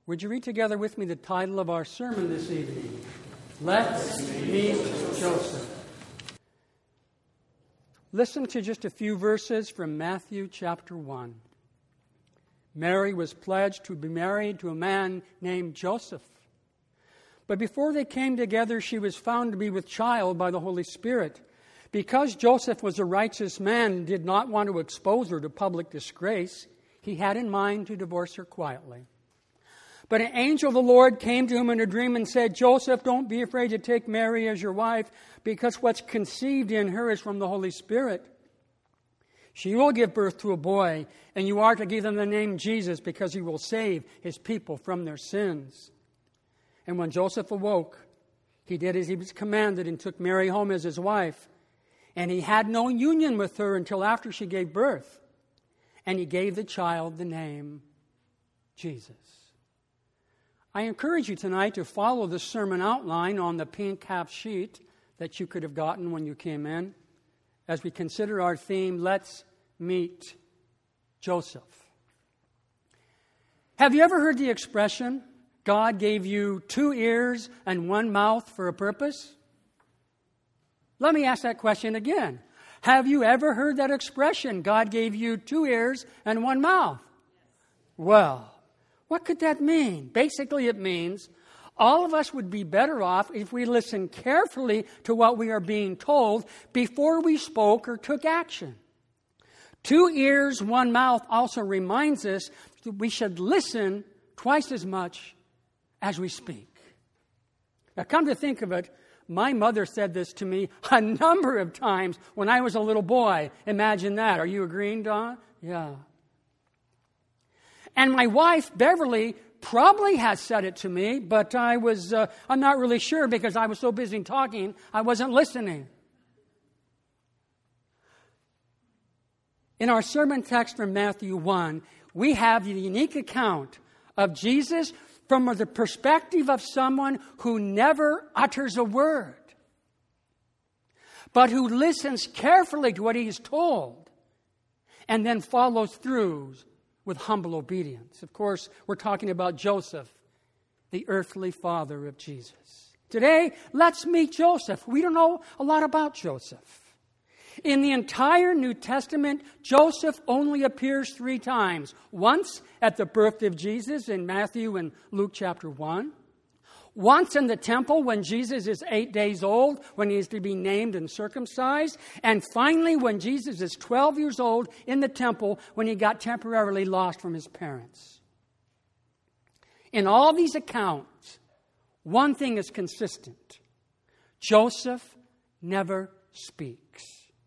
Would you read together with me the title of our sermon this evening? Let's Meet Joseph. Listen to just a few verses from Matthew chapter 1. Mary was pledged to be married to a man named Joseph. But before they came together, she was found to be with child by the Holy Spirit. Because Joseph was a righteous man and did not want to expose her to public disgrace, he had in mind to divorce her quietly. But an angel of the Lord came to him in a dream and said, Joseph, don't be afraid to take Mary as your wife, because what's conceived in her is from the Holy Spirit. She will give birth to a boy, and you are to give him the name Jesus, because he will save his people from their sins. And when Joseph awoke, he did as he was commanded and took Mary home as his wife. And he had no union with her until after she gave birth. And he gave the child the name Jesus. I encourage you tonight to follow the sermon outline on the pink half sheet that you could have gotten when you came in as we consider our theme, Let's Meet Joseph. Have you ever heard the expression, God gave you 2 ears and 1 mouth for a purpose? Let me ask that question again. Have you ever heard that expression, God gave you 2 ears and 1 mouth? Well, what could that mean? Basically, it means all of us would be better off if we listened carefully to what we are being told before we spoke or took action. 2 ears, 1 mouth also reminds us that we should listen twice as much as we speak. Now, come to think of it, my mother said this to me a number of times when I was a little boy. Imagine that. Are you agreeing, Don? Yeah. And my wife, Beverly, probably has said it to me, but I'm not really sure because I was so busy talking, I wasn't listening. In our sermon text from Matthew 1, we have the unique account of Jesus from the perspective of someone who never utters a word, but who listens carefully to what he is told and then follows through with humble obedience. Of course, we're talking about Joseph, the earthly father of Jesus. Today, let's meet Joseph. We don't know a lot about Joseph. In the entire New Testament, Joseph only appears 3 times. Once at the birth of Jesus in Matthew and Luke chapter 1. Once in the temple when Jesus is 8 days old, when he is to be named and circumcised. And finally, when Jesus is 12 years old in the temple, when he got temporarily lost from his parents. In all these accounts, one thing is consistent. Joseph never speaks.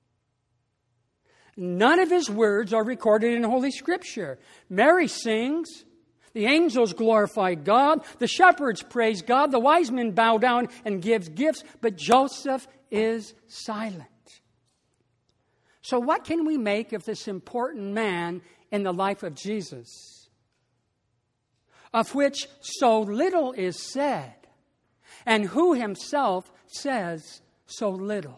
None of his words are recorded in Holy Scripture. Mary sings. The angels glorify God. The shepherds praise God. The wise men bow down and give gifts. But Joseph is silent. So what can we make of this important man in the life of Jesus, of which so little is said, and who himself says so little?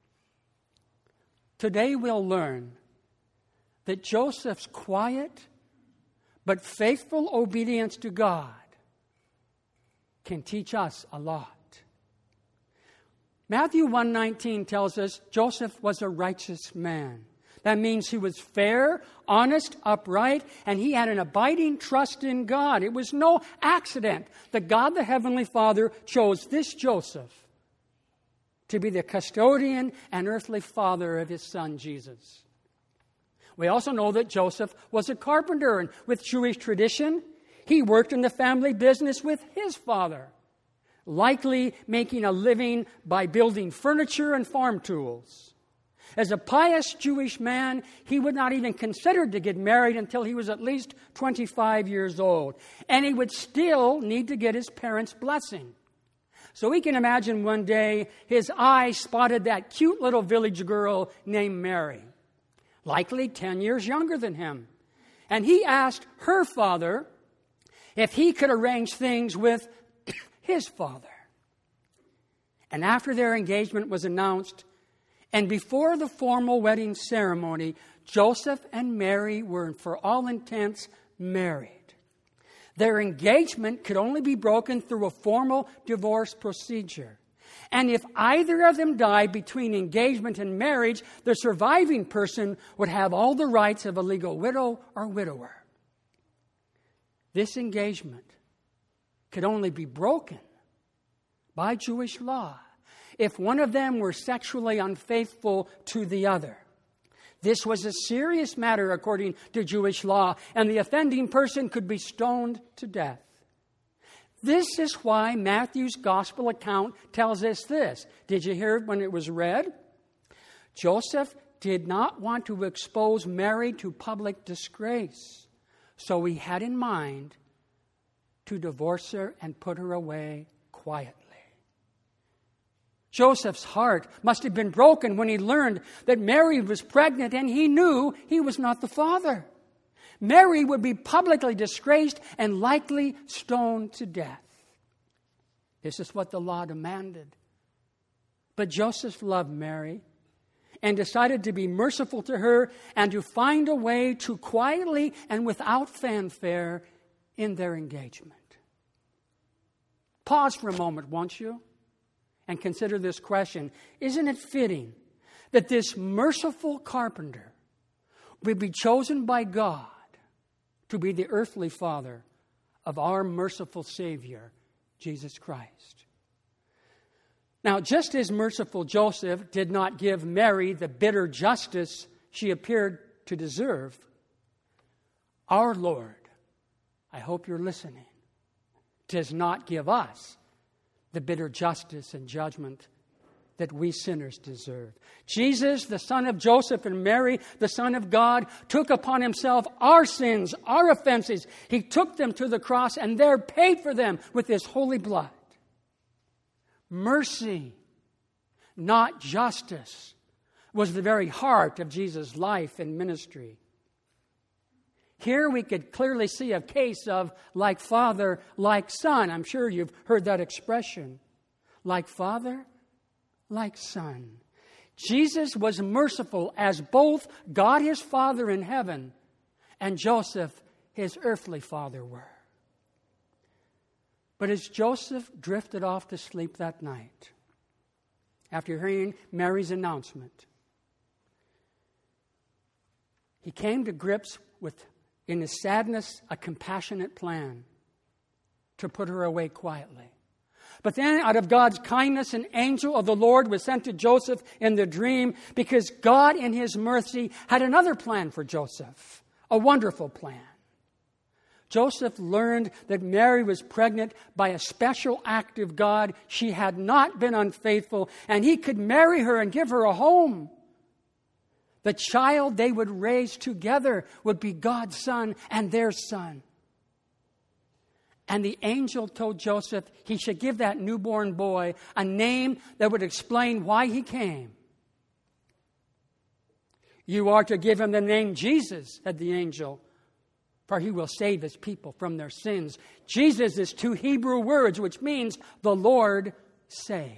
Today we'll learn that Joseph's quiet but faithful obedience to God can teach us a lot. Matthew 1:19 tells us Joseph was a righteous man. That means he was fair, honest, upright, and he had an abiding trust in God. It was no accident that God the Heavenly Father chose this Joseph to be the custodian and earthly father of his son Jesus. We also know that Joseph was a carpenter, and with Jewish tradition, he worked in the family business with his father, likely making a living by building furniture and farm tools. As a pious Jewish man, he would not even consider to get married until he was at least 25 years old, and he would still need to get his parents' blessing. So we can imagine one day his eye spotted that cute little village girl named Mary, likely 10 years younger than him. And he asked her father if he could arrange things with his father. And after their engagement was announced, and before the formal wedding ceremony, Joseph and Mary were, for all intents, married. Their engagement could only be broken through a formal divorce procedure. And if either of them died between engagement and marriage, the surviving person would have all the rights of a legal widow or widower. This engagement could only be broken by Jewish law if one of them were sexually unfaithful to the other. This was a serious matter according to Jewish law, and the offending person could be stoned to death. This is why Matthew's gospel account tells us this. Did you hear it when it was read? Joseph did not want to expose Mary to public disgrace, so he had in mind to divorce her and put her away quietly. Joseph's heart must have been broken when he learned that Mary was pregnant and he knew he was not the father. Mary would be publicly disgraced and likely stoned to death. This is what the law demanded. But Joseph loved Mary and decided to be merciful to her and to find a way to quietly and without fanfare in their engagement. Pause for a moment, won't you? And consider this question. Isn't it fitting that this merciful carpenter would be chosen by God to be the earthly father of our merciful Savior, Jesus Christ? Now, just as merciful Joseph did not give Mary the bitter justice she appeared to deserve, our Lord, I hope you're listening, does not give us the bitter justice and judgment that we sinners deserve. Jesus, the son of Joseph and Mary, the Son of God, took upon himself our sins, our offenses. He took them to the cross and there paid for them with his holy blood. Mercy, not justice, was the very heart of Jesus' life and ministry. Here we could clearly see a case of like father, like son. I'm sure you've heard that expression. Like father, like son. Jesus was merciful as both God his Father in heaven and Joseph his earthly father were. But as Joseph drifted off to sleep that night, after hearing Mary's announcement, he came to grips with, in his sadness, a compassionate plan to put her away quietly. But then, out of God's kindness, an angel of the Lord was sent to Joseph in the dream because God, in his mercy, had another plan for Joseph, a wonderful plan. Joseph learned that Mary was pregnant by a special act of God. She had not been unfaithful, and he could marry her and give her a home. The child they would raise together would be God's son and their son. And the angel told Joseph he should give that newborn boy a name that would explain why he came. You are to give him the name Jesus, said the angel, for he will save his people from their sins. Jesus is two Hebrew words, which means the Lord saves.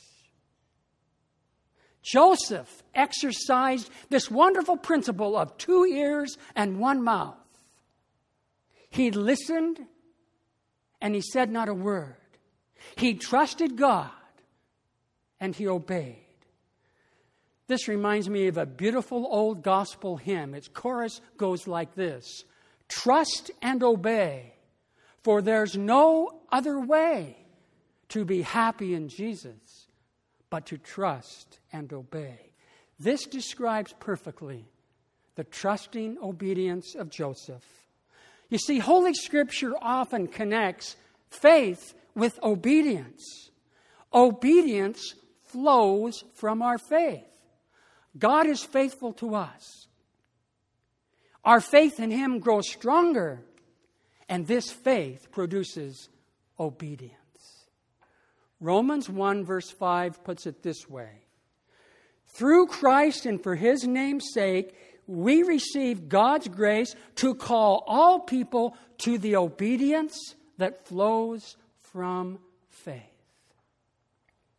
Joseph exercised this wonderful principle of 2 ears and 1 mouth. He listened and he said not a word. He trusted God and he obeyed. This reminds me of a beautiful old gospel hymn. Its chorus goes like this: trust and obey, for there's no other way to be happy in Jesus but to trust and obey. This describes perfectly the trusting obedience of Joseph. You see, Holy Scripture often connects faith with obedience. Obedience flows from our faith. God is faithful to us. Our faith in him grows stronger, and this faith produces obedience. Romans 1 verse 5 puts it this way: through Christ and for his name's sake, we receive God's grace to call all people to the obedience that flows from faith.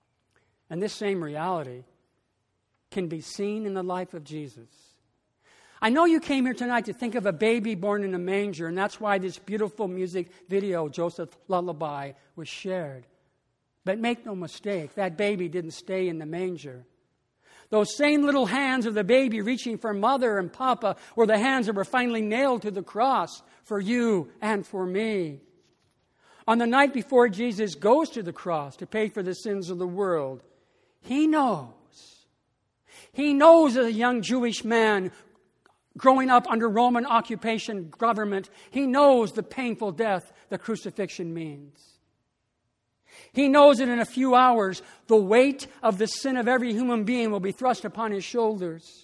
And this same reality can be seen in the life of Jesus. I know you came here tonight to think of a baby born in a manger, and that's why this beautiful music video, Joseph's Lullaby, was shared. But make no mistake, that baby didn't stay in the manger. Those same little hands of the baby reaching for mother and papa were the hands that were finally nailed to the cross for you and for me. On the night before Jesus goes to the cross to pay for the sins of the world, He knows as a young Jewish man growing up under Roman occupation government, He knows the painful death the crucifixion means. He knows that in a few hours, the weight of the sin of every human being will be thrust upon His shoulders.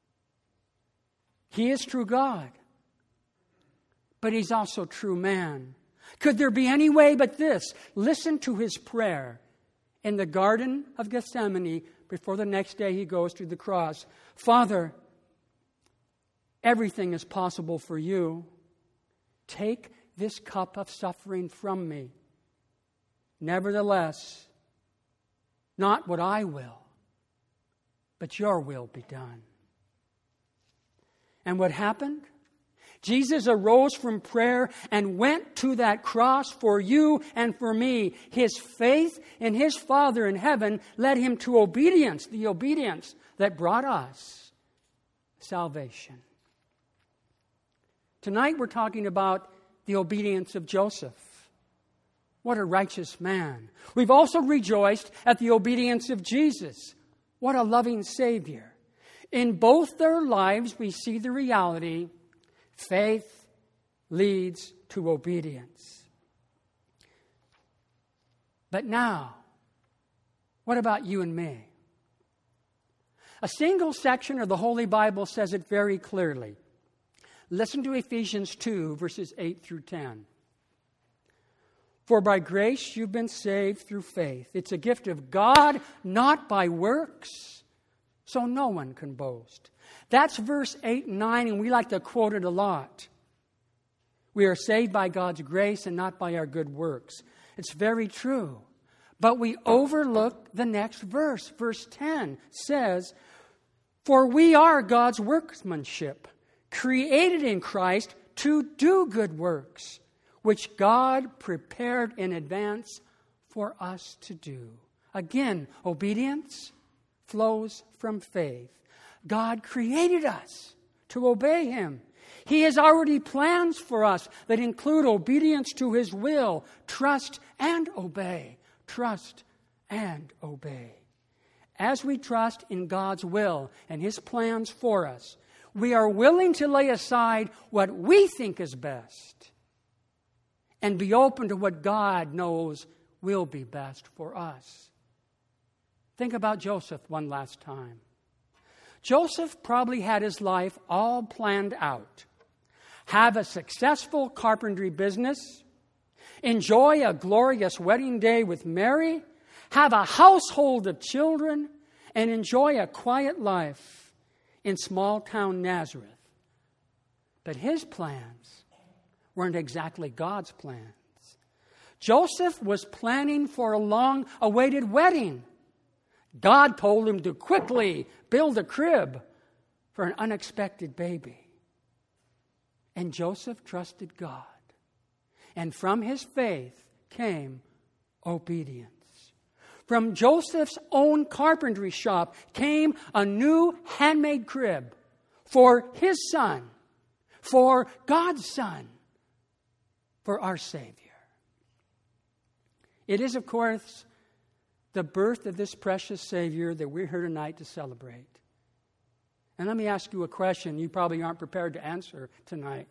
He is true God, but He's also true man. Could there be any way but this? Listen to His prayer in the Garden of Gethsemane before the next day He goes to the cross. Father, everything is possible for You. Take this cup of suffering from me. Nevertheless, not what I will, but Your will be done. And what happened? Jesus arose from prayer and went to that cross for you and for me. His faith in His Father in heaven led Him to obedience, the obedience that brought us salvation. Tonight we're talking about the obedience of Joseph. What a righteous man. We've also rejoiced at the obedience of Jesus. What a loving Savior. In both their lives, we see the reality, faith leads to obedience. But now, what about you and me? A single section of the Holy Bible says it very clearly. Listen to Ephesians 2, verses 8 through 10. For by grace you've been saved through faith. It's a gift of God, not by works, so no one can boast. That's verse 8 and 9, and we like to quote it a lot. We are saved by God's grace and not by our good works. It's very true. But we overlook the next verse. Verse 10 says, for we are God's workmanship, created in Christ to do good works, which God prepared in advance for us to do. Again, obedience flows from faith. God created us to obey Him. He has already plans for us that include obedience to His will. Trust and obey. Trust and obey. As we trust in God's will and His plans for us, we are willing to lay aside what we think is best and be open to what God knows will be best for us. Think about Joseph one last time. Joseph probably had his life all planned out. Have a successful carpentry business, enjoy a glorious wedding day with Mary, have a household of children, and enjoy a quiet life in small-town Nazareth. But his plans weren't exactly God's plans. Joseph was planning for a long-awaited wedding. God told him to quickly build a crib for an unexpected baby. And Joseph trusted God. And from his faith came obedience. From Joseph's own carpentry shop came a new handmade crib for his son, for God's Son, for our Savior. It is, of course, the birth of this precious Savior that we're here tonight to celebrate. And let me ask you a question you probably aren't prepared to answer tonight.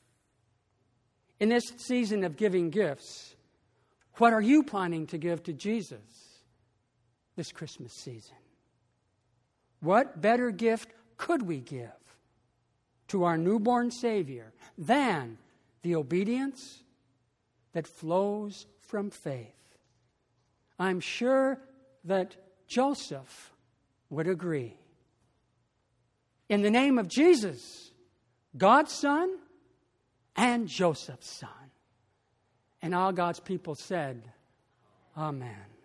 In this season of giving gifts, what are you planning to give to Jesus this Christmas season? What better gift could we give to our newborn Savior than the obedience that flows from faith? I'm sure that Joseph would agree. In the name of Jesus, God's Son and Joseph's son. And all God's people said, Amen.